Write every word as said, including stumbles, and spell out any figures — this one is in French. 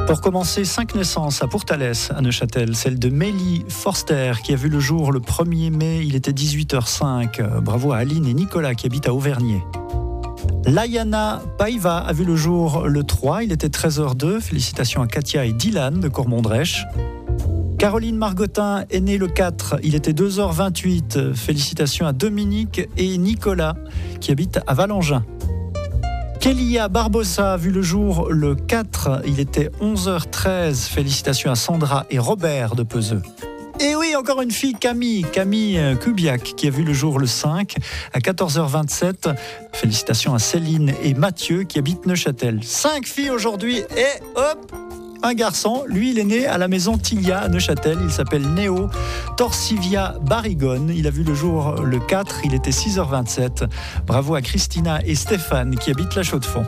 Pour commencer, cinq naissances à Pourtalès, à Neuchâtel. Celle de Mélie Forster, qui a vu le jour le premier mai, il était dix-huit heures cinq. Bravo à Aline et Nicolas, qui habitent à Auvergnat. Layana Paiva a vu le jour le trois, il était treize heures deux. Félicitations à Katia et Dylan de Cormondrèche. Caroline Margotin est née le quatre, il était deux heures vingt-huit. Félicitations à Dominique et Nicolas, qui habitent à Valangin. Kélia Barbossa a vu le jour le quatre, il était onze heures treize. Félicitations à Sandra et Robert de Peseux. Et oui, encore une fille, Camille, Camille Kubiak, qui a vu le jour le cinq à quatorze heures vingt-sept. Félicitations à Céline et Mathieu, qui habitent Neuchâtel. Cinq filles aujourd'hui et hop, un garçon. Lui, il est né à la maison Tilia à Neuchâtel. Il s'appelle Néo Torsivia Barigone. Il a vu le jour le quatre, il était six heures vingt-sept. Bravo à Christina et Stéphane, qui habitent la Chaux-de-Fonds.